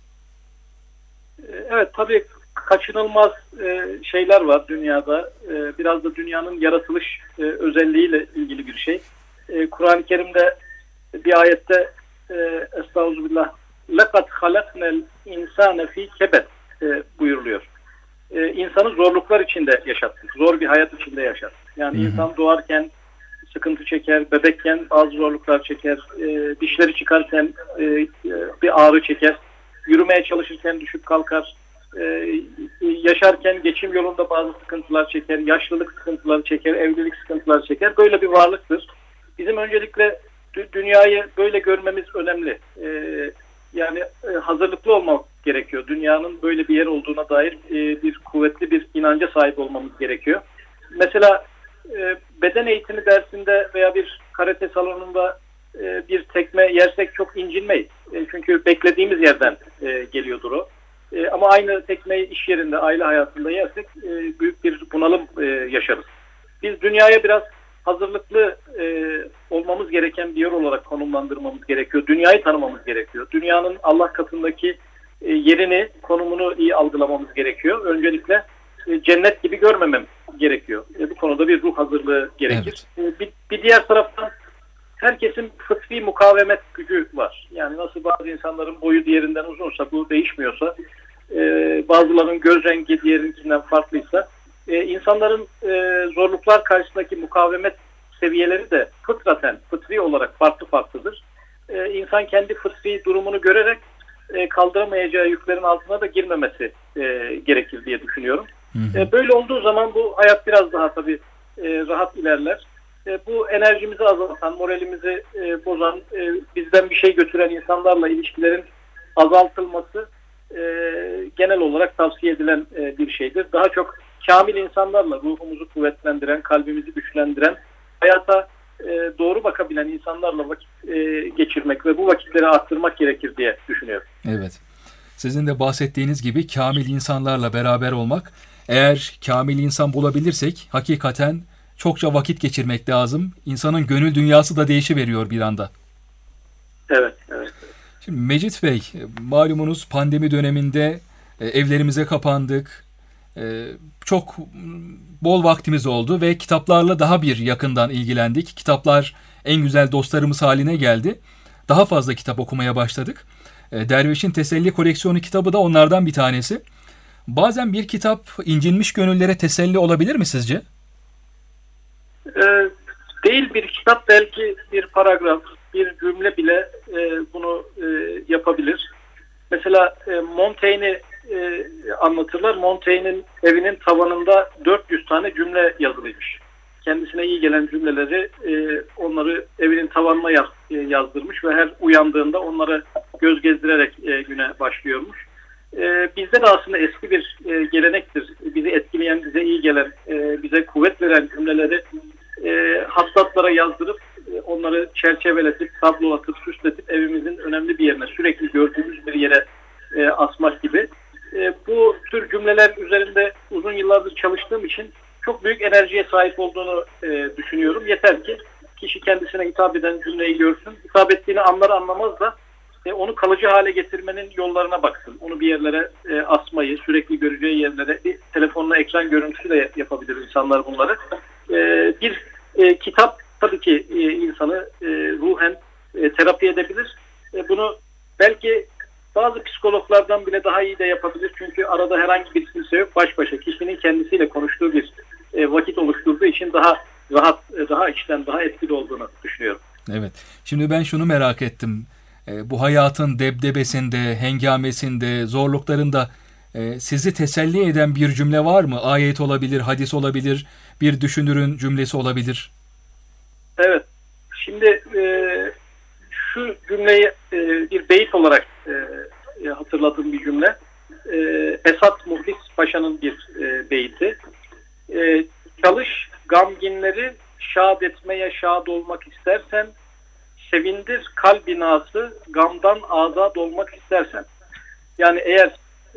Evet, tabii kaçınılmaz şeyler var dünyada. Biraz da dünyanın yaratılış özelliğiyle ilgili bir şey. Kur'an-ı Kerim'de bir ayette Estağfirullah لَقَدْ خَلَقْنَا الْاِنْسَانَ ف۪ي كَبَدْ buyuruluyor. İnsanı zorluklar içinde yaşattık. Zor bir hayat içinde yaşattık. Yani insan doğarken sıkıntı çeker, bebekken bazı zorluklar çeker, dişleri çıkarken bir ağrı çeker, yürümeye çalışırken düşüp kalkar, yaşarken geçim yolunda bazı sıkıntılar çeker, yaşlılık sıkıntıları çeker, evlilik sıkıntıları çeker. Böyle bir varlıktır. Bizim öncelikle dünyayı böyle görmemiz önemli. Yani hazırlıklı olmak gerekiyor. Dünyanın böyle bir yer olduğuna dair bir kuvvetli bir inanca sahip olmamız gerekiyor. Mesela beden eğitimi dersinde veya bir karate salonunda bir tekme yersek çok incinmeyiz. Çünkü beklediğimiz yerden geliyordur o. Ama aynı tekmeyi iş yerinde, aile hayatında yersek büyük bir bunalım yaşarız. Biz dünyaya biraz hazırlıklı olmamız gereken bir yer olarak konumlandırmamız gerekiyor. Dünyayı tanımamız gerekiyor. Dünyanın Allah katındaki yerini, konumunu iyi algılamamız gerekiyor. Öncelikle cennet gibi görmemem gerekiyor. Bu konuda bir ruh hazırlığı gerekir. Evet. Bir diğer taraftan herkesin fıtri mukavemet gücü var. Yani nasıl bazı insanların boyu diğerinden uzunsa, bu değişmiyorsa, bazılarının göz rengi diğerinkinden farklıysa, insanların zorluklar karşısındaki mukavemet seviyeleri de fıtraten, fıtri olarak farklıdır. İnsan kendi fıtri durumunu görerek kaldıramayacağı yüklerin altına da girmemesi gerekir diye düşünüyorum. Böyle olduğu zaman bu hayat biraz daha tabii rahat ilerler. Bu enerjimizi azaltan, moralimizi bozan, bizden bir şey götüren insanlarla ilişkilerin azaltılması genel olarak tavsiye edilen bir şeydir. Daha çok kamil insanlarla ruhumuzu kuvvetlendiren, kalbimizi güçlendiren, hayata doğru bakabilen insanlarla vakit geçirmek ve bu vakitleri arttırmak gerekir diye düşünüyorum. Evet. Sizin de bahsettiğiniz gibi kamil insanlarla beraber olmak, eğer kamil insan bulabilirsek hakikaten çokça vakit geçirmek lazım. İnsanın gönül dünyası da değişiveriyor bir anda. Evet. Şimdi Mecit Bey, malumunuz pandemi döneminde evlerimize kapandık. Çok bol vaktimiz oldu ve kitaplarla daha bir yakından ilgilendik. Kitaplar en güzel dostlarımız haline geldi. Daha fazla kitap okumaya başladık. Derviş'in Teselli Koleksiyonu kitabı da onlardan bir tanesi. Bazen bir kitap incinmiş gönüllere teselli olabilir mi sizce? Değil, bir kitap belki bir paragraf, bir cümle bile bunu yapabilir. Mesela Montaigne'i anlatırlar. Montaigne'in evinin tavanında 400 tane cümle yazılıymış. Kendisine iyi gelen cümleleri onları evinin tavanına yazdırmış ve her uyandığında onları göz gezdirerek güne başlıyormuş. Bizde de aslında eski bir gelenektir. Bizi etkileyen, bize iyi gelen, bize kuvvet veren cümleleri hattatlara yazdırıp onları çerçeveletip, tablolatıp, süsletip evimizin önemli bir yerine, sürekli gördüğümüz bir yere asmak gibi. Bu tür cümleler üzerinde uzun yıllardır çalıştığım için çok büyük enerjiye sahip olduğunu düşünüyorum. Yeter ki kişi kendisine hitap eden cümleyi görsün. Hitap ettiğini anlar anlamaz da onu kalıcı hale getirmenin yollarına baksın. Onu bir yerlere asmayı, sürekli göreceği yerlere, telefonla ekran görüntüsü de yapabilir insanlar bunları. Bir kitap tabii ki insanı ruhen terapi edebilir. Bunu belki bazı psikologlardan bile daha iyi de yapabilir. Çünkü arada herhangi bir kimse yok. Baş başa kişinin kendisiyle konuştuğu bir vakit oluşturduğu için daha rahat, daha içten, daha etkili olduğunu düşünüyorum. Evet. Şimdi ben şunu merak ettim. Bu hayatın debdebesinde, hengamesinde, zorluklarında sizi teselli eden bir cümle var mı? Ayet olabilir, hadis olabilir, bir düşünürün cümlesi olabilir. Evet. Şimdi şu cümleyi bir beyit olarak hatırladığım bir cümle. Esat Muhlis Paşa'nın bir beyti. Çalış gamginleri şad etmeye şad olmak istersen, sevindir kalp binası gamdan azad olmak istersen. Yani eğer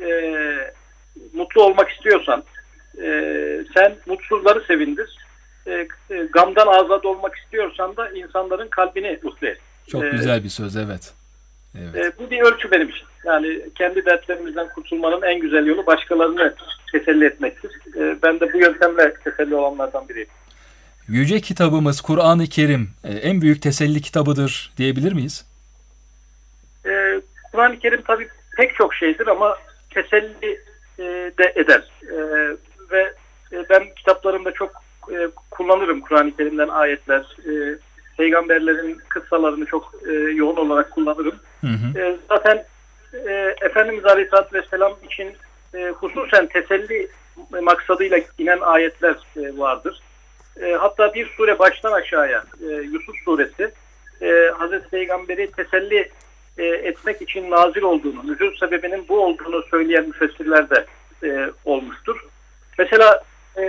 mutlu olmak istiyorsan sen mutsuzları sevindir. Gamdan azad olmak istiyorsan da insanların kalbini mutlu et. Çok güzel bir söz, evet. Bu bir ölçü benim için. Yani kendi dertlerimizden kurtulmanın en güzel yolu başkalarını teselli etmektir. Ben de bu yöntemle teselli olanlardan biriyim. Yüce kitabımız Kur'an-ı Kerim en büyük teselli kitabıdır diyebilir miyiz? Kur'an-ı Kerim tabii pek çok şeydir ama teselli de eder. Ve ben kitaplarımda çok kullanırım Kur'an-ı Kerim'den ayetler. Peygamberlerin kıssalarını çok yoğun olarak kullanırım. Hı hı. Zaten Efendimiz Aleyhisselatü Vesselam için hususen teselli maksadıyla inen ayetler vardır. Hatta bir sure baştan aşağıya, Yusuf suresi, Hazreti Peygamber'i teselli etmek için nazil olduğunu, nüzul sebebinin bu olduğunu söyleyen müfessirler de olmuştur. Mesela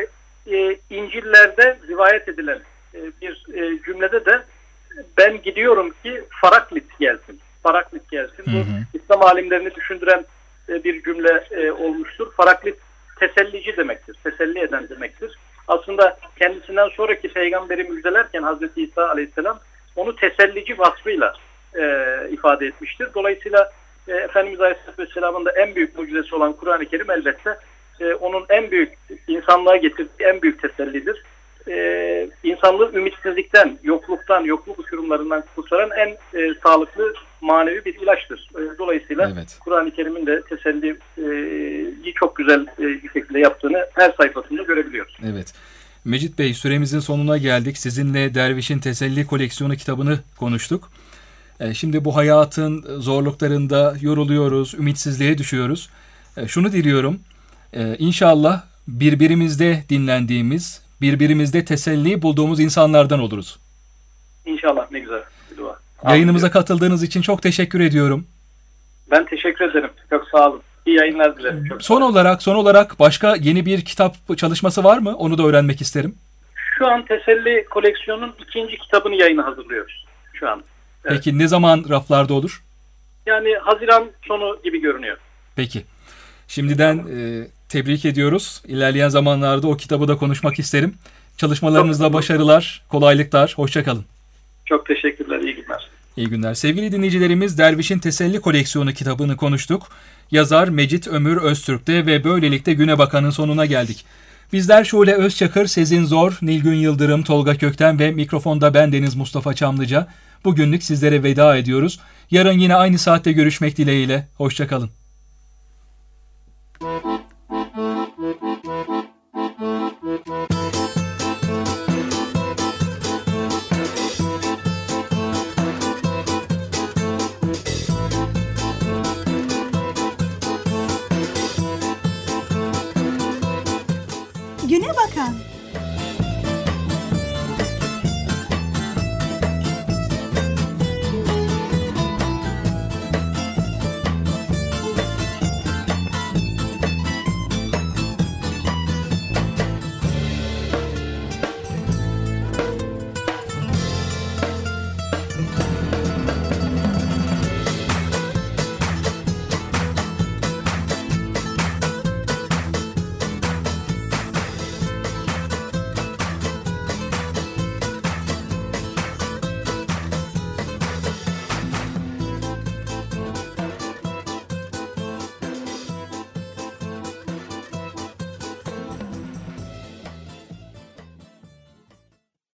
İncil'lerde rivayet edilen bir cümlede de ben gidiyorum ki Faraklit gelsin. Faraklit gelsin. Hı hı. Bu İslam alimlerini düşündüren bir cümle olmuştur. Faraklit tesellici demektir. Teselli eden demektir. Aslında kendisinden sonraki peygamberi müjdelerken Hazreti İsa Aleyhisselam onu tesellici vasfıyla ifade etmiştir. Dolayısıyla Efendimiz Aleyhisselatü Vesselam'ın da en büyük mucizesi olan Kur'an-ı Kerim elbette onun en büyük insanlığa getirdiği en büyük tesellidir. İnsanlığı ümitsizlikten, yokluktan, yokluk uçurumlarından kurtaran en sağlıklı manevi bir ilaçtır. Dolayısıyla evet, Kur'an-ı Kerim'in de teselliyi çok güzel bir şekilde yaptığını her sayfasında görebiliyoruz. Evet. Mecit Bey, süremizin sonuna geldik. Sizinle Derviş'in Teselli Koleksiyonu kitabını konuştuk. Şimdi bu hayatın zorluklarında yoruluyoruz, ümitsizliğe düşüyoruz. Şunu diliyorum, İnşallah birbirimizde dinlendiğimiz, birbirimizde teselli bulduğumuz insanlardan oluruz. İnşallah, ne güzel bir dua. Yayınımıza katıldığınız için çok teşekkür ediyorum. Ben teşekkür ederim. Çok sağ olun. İyi yayınlar dilerim. Çok son olarak başka yeni bir kitap çalışması var mı? Onu da öğrenmek isterim. Şu an Teselli Koleksiyonu'nun 2. kitabını yayına hazırlıyoruz şu an. Evet. Peki ne zaman raflarda olur? Yani Haziran sonu gibi görünüyor. Peki. Şimdiden tebrik ediyoruz. İlerleyen zamanlarda o kitabı da konuşmak isterim. Çalışmalarınızda başarılar, kolaylıklar. Hoşça kalın. Çok teşekkürler. İyi günler. İyi günler. Sevgili dinleyicilerimiz, Derviş'in Teselli Koleksiyonu kitabını konuştuk. Yazar Mecit Ömür Öztürk'te ve böylelikle güne bakanın sonuna geldik. Bizler Şule Özçakır, Sezin Zor, Nilgün Yıldırım, Tolga Kökten ve mikrofonda bendeniz Mustafa Çamlıca. Bugünlük sizlere veda ediyoruz. Yarın yine aynı saatte görüşmek dileğiyle. Hoşça kalın.